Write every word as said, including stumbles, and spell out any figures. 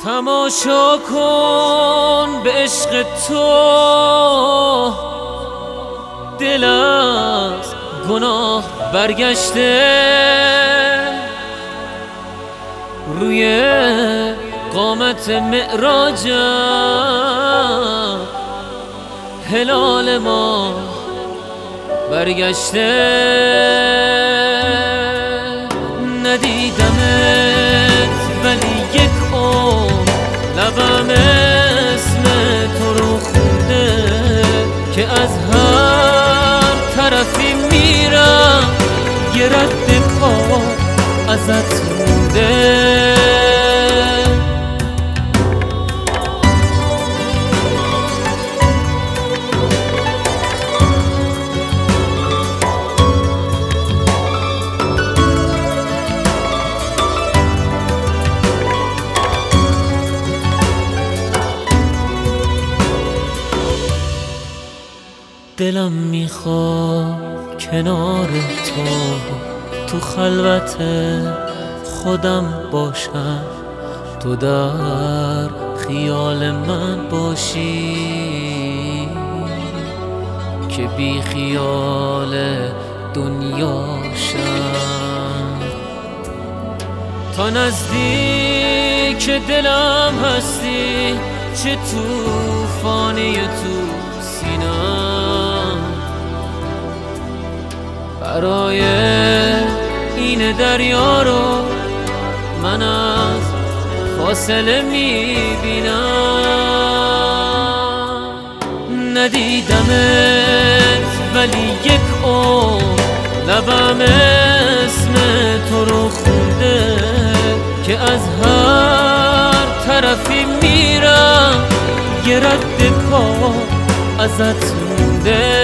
تماشا کن به عشق تو، دل از گناه برگشته، روی قامت معراجم هلال ما برگشته. ندیدمت ولی یک عمر لبم اسم تو رو خونده، که از هر طرفی میرم یه رد پا ازت مونده. دلم میخواد کنار تو تو خلوت خودم باشم، تو در خیال من باشی، که بی خیال دنیاشم. تا نزدیک دلم هستی، چه توفانی تو سینم، برای این دریا رو من از فاصله میبینم. ندیدمت ولی یک عمر لبم اسم تو رو خونده، که از هر طرفی میرم یه رد پا ازت مونده.